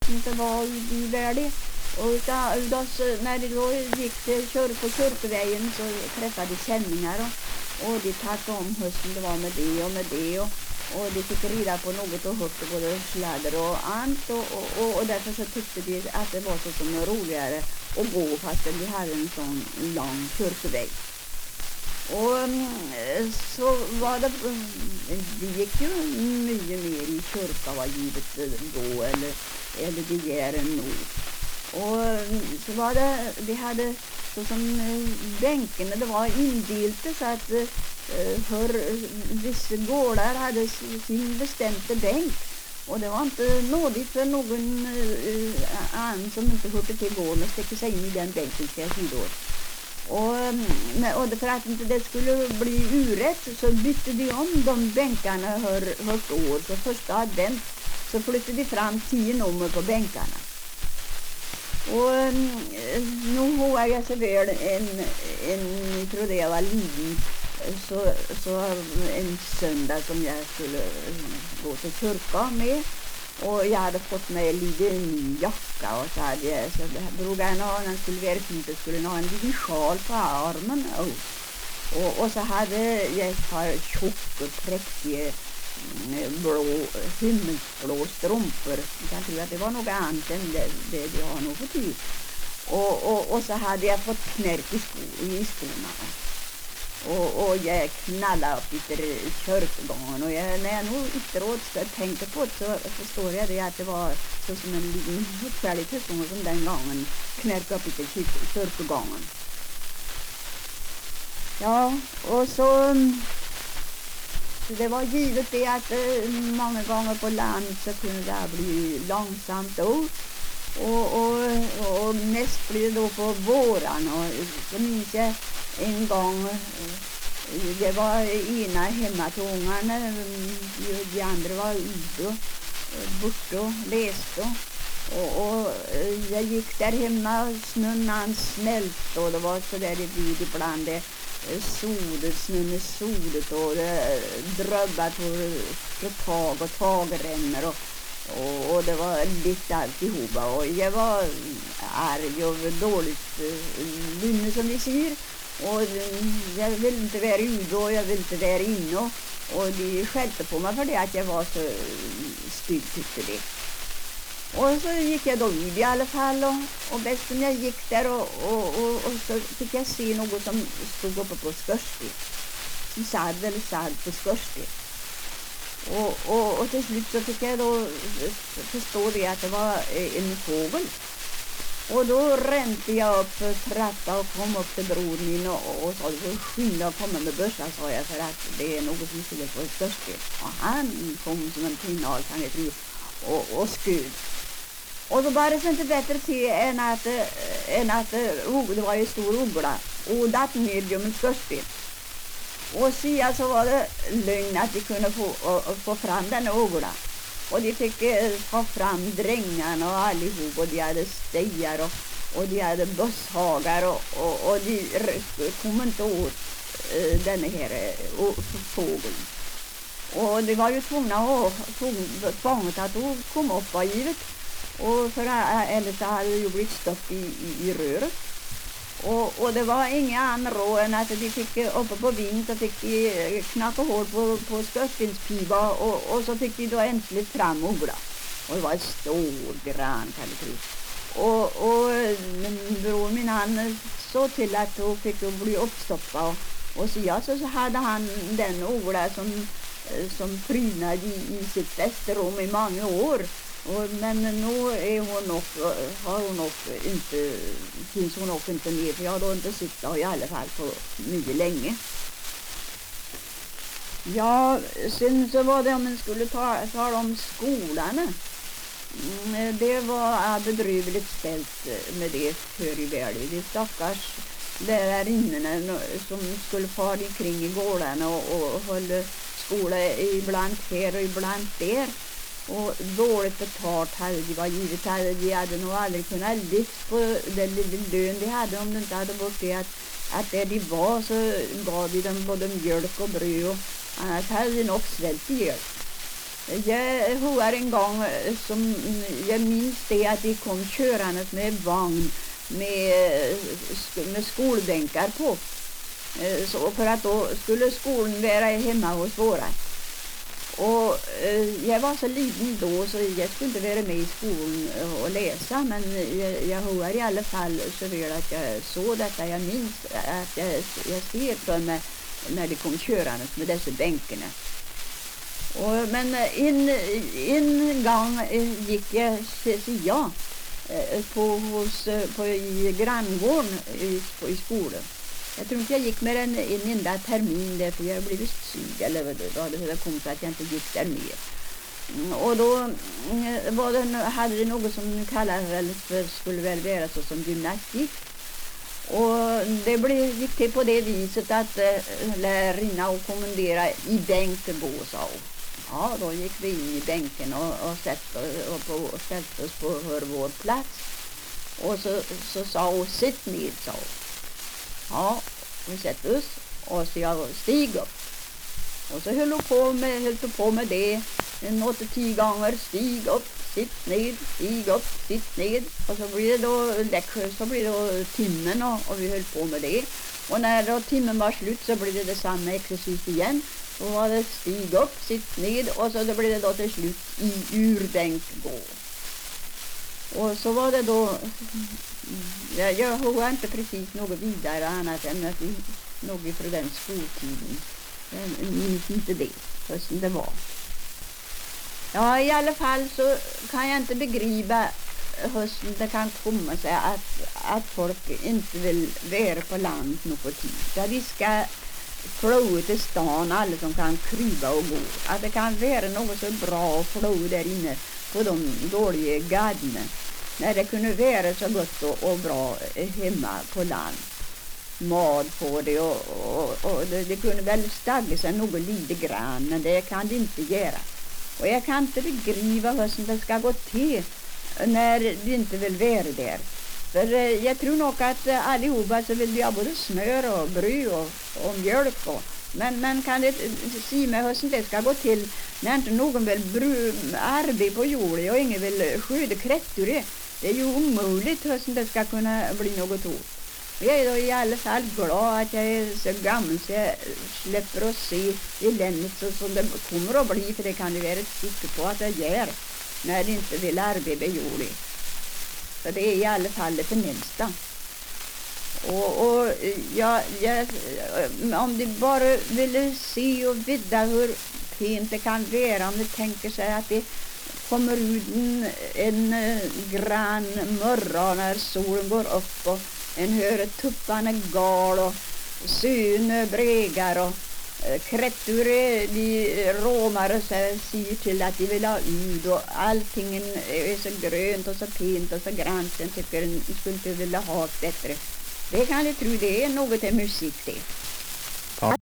inte var i världen. Och när det då gick på kyrkovägen så träffade känningar och de talade om hösten det var med det och med det och de fick rida på något och höfte både sladder och ant och därför så tyckte de att det var så som roligare att gå fast de hade en sån lång kyrkoväg. Och så var det gick ju mycket mer i kyrka var givet då eller det är nu. Och så var det, de hade så som bänken, det var indelte så att för vissa gårdar hade sin bestämda bänk. Och det var inte nådigt för någon annan som inte hörde till gården att sticka sig in i den bänken ska jag säga då. Och för att inte det skulle bli urätt så bytte de om de bänkarna hört år. Så första advent så flyttade de fram 10 nummer på bänkarna. Och nu har jag så väl jag tror det jag var liten så en söndag som jag skulle gå till kyrka med och jag hade fått mig en liten jacka och så hade jag så drog jag han skulle vara fint och skulle ha en liten sjal på armen och så hade jag ett par tjocka präktiga blå himmelsblå strumpor. Jag kan tro att det var något annat än det jag har nog fått ut. Och så hade jag fått knärk i skorna. Och jag knallade upp i kyrkogången och när jag nog efteråt tänkte på det så förstår jag det att det var så som en liten utfärdig person som den gången knärkade upp i kyrkogången. Ja, och så det var givet det att många gånger på land så kunde det bli långsamt då. Och mest blir det då på våran och så minns jag en gång det var ena hemma till ungarna de andra var ute borta och läste och jag gick där hemma snön han smälte och det var så där det blir ibland det snön är sodet och det dröbbat på tag och tagränner och det var lite alltihopa och jag var arg och dåligt lynne som vi säger och jag ville inte vara ute och jag ville inte vara inne och de skällde på mig för det att jag var så stygg tyckte det. Och så gick jag då vid i alla fall och bäst som jag gick där och så fick jag se något som stod uppe på skorsten. Som sad på skorsten. Och till slut så fick jag då förstå det att det var en fågel. Och då ränte jag upp trappan och kom upp till bror min och sa du får skynda och komma med börsa sa jag för att det är något som skulle på skorsten. Och han kom som en pinnal kan jag tro och skud. Och då var det så inte bättre till än att det var en stor uggla och datt ner genom skorsten. Och så var det lögn att de kunde få fram den uggla. Och de fick få fram drängarna och allihop och de hade stejar och de hade busshagar och de kom inte åt den här fågeln. Och det var ju tvungna att komma upp av givet. Och för eller så hade det ju blivit stopp i röret. Och det var inga andra råd än att de fick uppe på vind så fick de knacka hål på skorstenspipa och så fick de då äntligen fram uggla. Och det var ett stor gran kan du tro. Och bror min han så till att då fick de bli uppstoppad och så hade han den uggla som prynade i sitt bästa rum i många år. Men nu finns hon nog inte med för jag har då inte suttit i alla fall på mycket länge. Ja, sen så var det om man skulle tala om skolan. Det var bedrövligt ställt med det för i världen. Det stackars lärarinnorna som skulle fara kring i gårdarna och hålla skola ibland här och ibland där. Och dåligt betalt hade de var givet. De hade nog aldrig kunnat lyft på den lilla lön de hade om de inte hade bort det att där de var så gav de dem både mjölk och bröd och annars hade de nog svält ihjäl. Jag hör en gång som jag minns det att de kom körandes med vagn med skolbänkar på. Så för att då skulle skolan vara hemma hos våra. Och jag var så liten då så jag skulle inte vara med i skolan och läsa, men jag hör i alla fall så väl att jag såg detta. Jag minns att jag ser för mig när de kom körandes med dessa bänkarna. Men en gång gick jag i granngården i skolan. Jag tror inte jag gick med en enda termin där, för jag blev syk eller då hade det kommit att jag inte gick där mer. Och då hade det något som skulle väl vara så som gymnastik. Och det gick till på det viset att lärarinna och kommendera i bänken på oss. Ja, då gick vi in i bänken och ställde oss på vår plats. Och så sa hon, sitt ner, sa hon. Ja, vi sätter oss och så jag stig upp. Och så höll på med det 8-10 gånger. Stig upp, sitt ned, stig upp, sitt ned. Och så blir det då timmen och vi höll på med det. Och när då timmen var slut så blir det samma exercis igen. Då var det stig upp, sitt ned och så då blir det då till slut i urbänk gå. Och så var det då, jag har inte precis något vidare annat än att något för den skoltiden. Jag minns inte det, fast det var. Ja, i alla fall så kan jag inte begripa hur det kan komma sig att folk inte vill vara på land något tid. Där de ska flå till stan, alla som kan krypa och gå. Att det kan vara något så bra att flå där inne på de dåliga gatorna. När det kunde vara så gott och bra hemma på land. Mat på det och det kunde väl stagga sig något lite grann, men det kan det inte göra. Och jag kan inte begripa hur det ska gå till när det inte vill vara där. För jag tror nog att allihopa så vill vi ha både smör och bröd och mjölk. Men kan det se mig hur det ska gå till när inte någon vill arbeta på jorden och ingen vill skjuta krättor. Det är ju omöjligt hur det ska kunna bli något åt. Jag är då i alla fall glad att jag är så gammal så jag släpper att se eländet så som det kommer att bli, för det kan ju vara ett stycke på att jag gör när det inte vill arbeta på jorden. Så det är i alla fall det förnämsta. Och om de bara ville se och veta hur fint det kan vara, om de tänker sig att det kommer ut en grann morgon när solen går upp och en hör tupparna gal och sön bregar och krättor de råmar och säger till att de vill ha ut och allting är så grönt och så fint och så grant. Den tycker en skulle inte vilja ha bättre. Det kan jag tro, det är något av musik det.